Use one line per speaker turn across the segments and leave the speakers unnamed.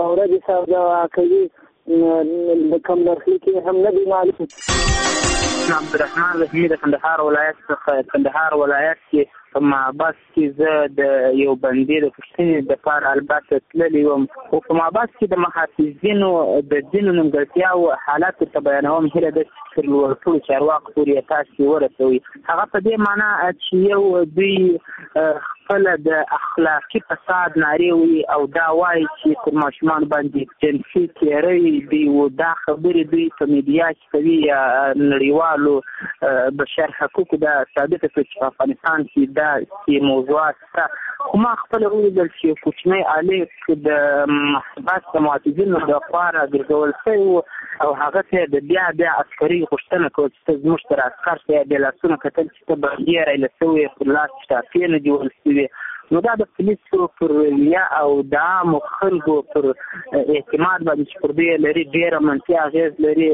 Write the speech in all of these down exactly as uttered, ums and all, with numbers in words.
ورځې سودا کوي د کوم برخلیک یې هم نه دی معلوم.
عبدالرحمن رحیمي د کندهار ولایت څخه کندهار ولایت کې په محبس کې زه د یو بندي د پوښتنې دپاره البته تللی وم، خو په محبس کې د محافظینو د ځینو نیمګړتیاوو حالات ورته بیانوم. هیله ده چې تر لوړ ټولو چارواکو پورې یې تاسې ورسوئ. هغه په دې معنا چې یو دوی خپله د اخلاقي فساد نارې وي او دا وایي چې پر ماشومان باندې جنسي تېرۍ دوی و دا خبرې دوی په میډیا کې کوي یا نړیوالو بشر حقوقو دا ثابته کړه چې په افغانستان کې دا چې موضوعات شته. خو ما خپله ولیدل چې کوچنی الف د محبس د معتدینو لخوا راګرځول شوی و او هغه ته د بیا بیا عسکري غوښتنه کوله چې ته زموږ تر عسکر ته یې د لاسونه کتل چې ته بندي یې رایله شوې پر لاس ټاپې نه جوړ شوي. نو دا د پولیسو پر رویه او د عامو خلکو پر اعتماد باندې چې پر دوی لري ډېره منفي اغېز لري.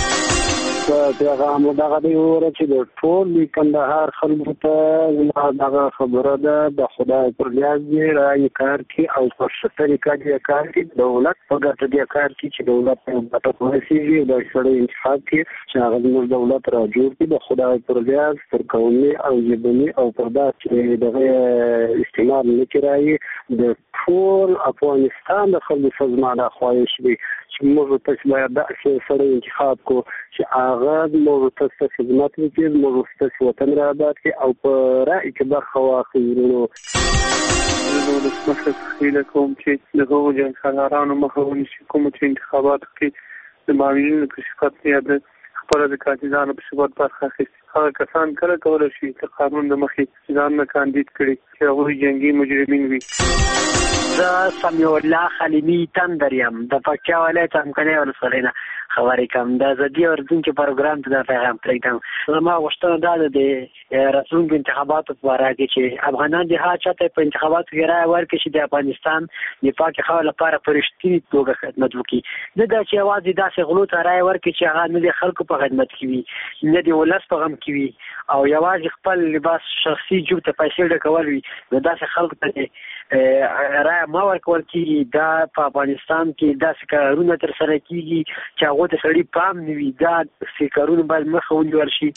پیغام دغه دی وره چې د ټول کندهار خلکو ته زما دغه خبره ده د خدای پر لیاز دی رایې کار کړي او په ښه طریقه دې کار کړي. دولت په ګټه دې کار کړي چې دولت په ګټه ورسېږي او د سړی انتخاب کړي چې هغه زموږ دولت را جوړ کړي د خدای پر لیاز پر قومي او ژبني او پر دا چې دغه استعمال نه کړي د ټول افغانستان د خلکو څخه زما دا خواهش دی چې موږ تاسو باید داسې سړی انتخاب کړو چې هغه موږ تاسو خدمت وکړي، موږ تاسو وطن را آباد کړي او په رأي کې برخه واخلي. نو
زه د ولسمشر څخه هیله کوم چې د هغو جنګسالارانو مخه ونیسي کومو چې انتخاباتو کې د معاونینو په صفت یا د خپله د کاندیدانو په صفت برخه اخیستي. هغه کسان کله کولی شي د قانون د مخې ځانونه کاندید کړي چې هغوی جنګي مجرمین وي.
زه سمیع الله خلیمي تندر یم د پکتیا ولایت څمکنیو ولسوالۍ نه خبرې کوم. د ازادي اورېدونکي پروګرام ته دا پیغام پرېږدم. زما غوښتنه دا ده د راتلونکو انتخاباتو په باره کې چې افغانان د هغه چا ته په انتخاباتو کې رایه ورکړي چې د افغانستان د پاکې هوا لپاره په رښتینې توګه خدمت وکړي، نه دا چې یوازې داسې غلو ته رایه ورکړي چې هغه نه د خلکو په خدمت کې وي، نه د ولس په غم کې وي او یوازې خپل لباس شخصي جوب ته پیسې ډکول وي. نو داسې خلکو ته رایه ما ورکول کېږي. دا په افغانستان کې داسې کارونه ترسره کېږي چې هغو ته سړي پام نه وي. دا کارونه باید مخه ونیول شي.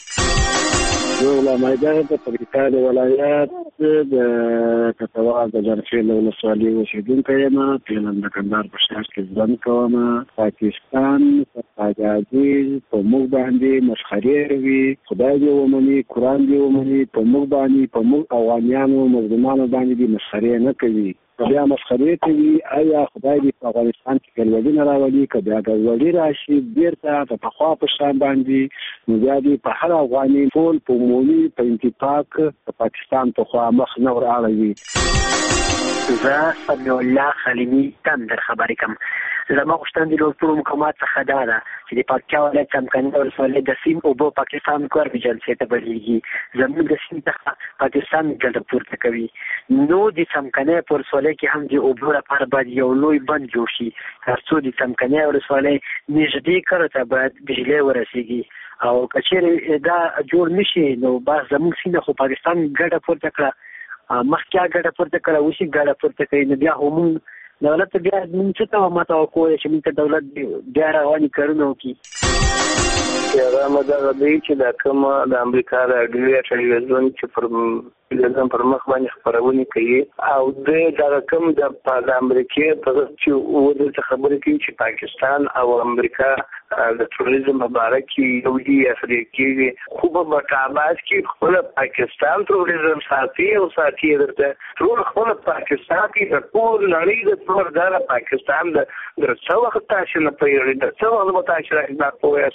زه غلام حیدر د پکتیا د ولایت د کټواز د جرخیل ولسوالۍ اوسېدونکی یم. فعلا د کندهار په ښار کې ژوند کوم. پاکستان حاجي په موږ باندې مسخرې کوي. خدای دې ومني، قرآن دې ومني، په موږ باندې په موږ افغانیانو مظلومانو باندې دې مسخرې نه کوي. بیا مسخرې کوي. آیا خدای دې په افغانستان کې ګډوډي نه راولي؟ که بیا ګډوډي راشي بېرته په پخوا په شان باندې نو بیا دې په هر افغاني ټول په عمومي په انتفاق په پاکستان په خوا مخ نه ور اړوي.
زه سمیع الله خلیمي تندر خبرې کوم. زما غوښتنه د لوړ ټولو مقامات څخه دا ده چې د پکتیا ولایت څمکنیو ولسوالۍ د سیند اوبه پاکستان کوربي جلسې ته بهېږي. زموږ د سیند څخه پاکستان ګټه پورته کوي. نو د څمکنیو په ولسوالۍ کې هم د اوبو لپاره باید یو لوی بند جوړ شي تر څو د څمکنیو ولسوالۍ نږدې کلو ته باید بجلۍ ورسېږي. او که چېرې دا جوړ نه شي نو بس زموږ سیند خو پاکستان ګټه پورته کړه، مخکې ګټه پورته کړه، اوس یې ګټه پورته کوي. نو بیا خو مونږ دولت ته بیا مونږ څه ته متوقع یو چې مونږ ته دولت بیا رواني کارونه وکړي.
پیغام دغه دی چې دا کومه د امریکا راډیو ټلویزیون چې پر ټلویزیون پر مخ باندې خپرونې کوي او دوی دغه کوم د امریکې په چې ودلته خبرې کوي چې پاکستان او امریکا د ټوریزم په باره کې یو دي افریقي خو په مطابق کې خپل پاکستان ټوریزم ساتي او ساتي درته ټول خپل پاکستان کې د ټول نړۍ د ټول دغه پاکستان د څو وخت تاسو نه پیړې د څو وخت تاسو نه پوهه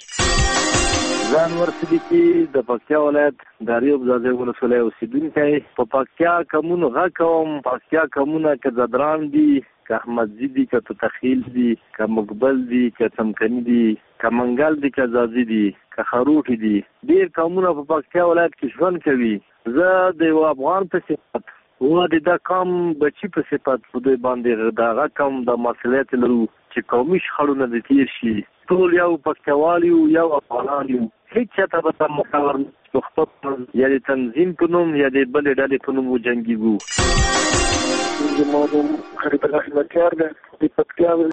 ځان ورسېدي د پکتیا ولایت د ریوب زاده ولسوالۍ اوسېدونکی په پکتیا کمونو غږ کوم. پکتیا کمونه که زدران دي، که احمدزي دي، که توتخیل دي، که مقبل دي، که څمکني دي، که منګل دي، که ځاځي دي، که خروټي دي، ډېر قومونه په پکتیا ولایت کې ژوند کوي. زه د یو افغان په صفت و د دا قوم بچي په صفت په دوی باندې د هغه قوم د مسؤلیت لرو چې قومي شخړونه دې تېر شي. ټول یو پکتیوال یو، یو افغانان یو. هیڅ چاته به مخاور یا د تنظیم په نوم یا د بلې ډلې په نوم وجنګېږو.
زما نوم غریب الله احمدیار دی د پکتیا